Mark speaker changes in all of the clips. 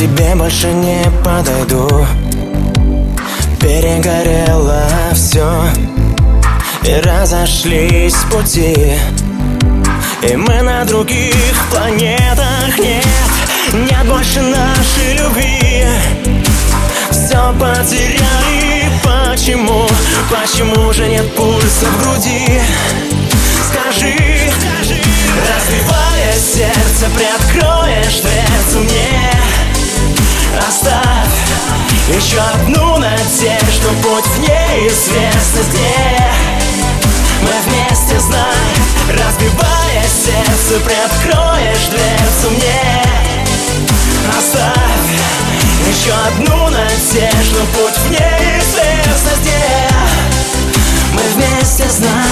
Speaker 1: тебе больше не подойду. Перегорело все, и разошлись пути, и мы на других планетах. Нет больше нашей любви. Все потеряли. Почему же нет пульса в груди? Скажи, разбивая сердце, приоткроешь дверцу мне. Оставь еще одну надежду, путь в неизвестность, где мы вместе, знай. Разбивая сердце, приоткроешь дверцу мне. Оставь еще одну надежду, путь в неизвестность, где мы вместе, знай.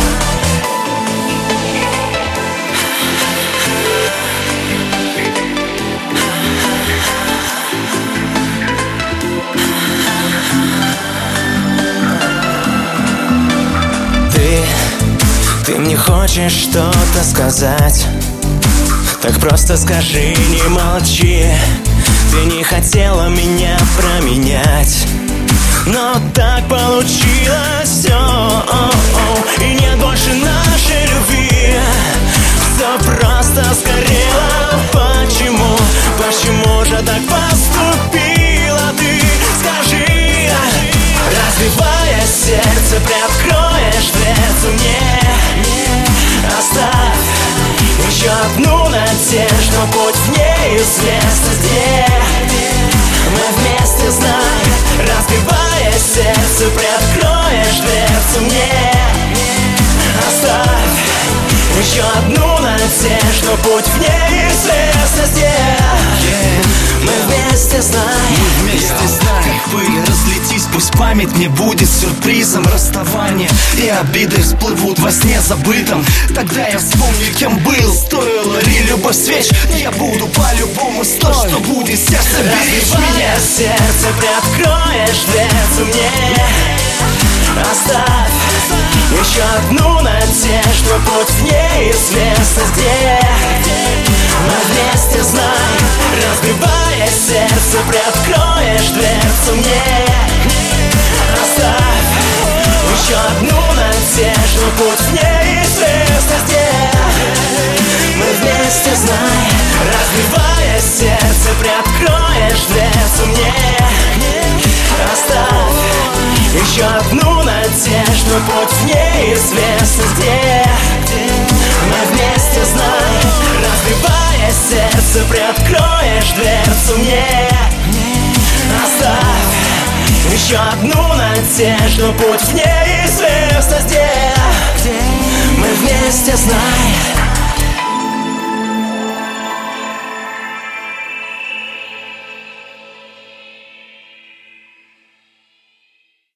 Speaker 1: Ты мне хочешь что-то сказать, так просто скажи, не молчи. Ты не хотела меня променять, но так получилось все. И нет больше нашей любви. Все просто сгорело. Почему же так поступила ты? Скажи, разбивая сердце, приоткроешь дверцу мне. Оставь еще одну надежду, путь в неизвестность, где мы вместе, знай. Разбивая сердце, приоткроешь дверцу мне. Оставь еще одну надежду, путь в неизвестность, где мы вместе, знай.
Speaker 2: Мы вместе, знай. Как пыль разлетись, пусть память мне будет сюрпризом. Расставание и обиды всплывут во сне забытом. Тогда я вспомню, кем был. Стоило ли любовь свеч? Я буду по-любому с то, что будет сердце беречь меня.
Speaker 1: Сердце, приоткроешь дверцу мне. Оставь еще одну надежду, путь в неизвестность, где мы вместе, знай. Разбивая сердце, приоткроешь дверцу мне. Оставь еще одну надежду, путь в неизвестность, где мы вместе, знай. Разбивая сердце, приоткроешь дверцу мне. Оставь еще одну надежду, путь в неизвестность, где мы вместе, знай. Разбивая сердце, приоткроешь дверцу мне. Оставь еще одну надежду, путь в неизвестность, где мы вместе, знай.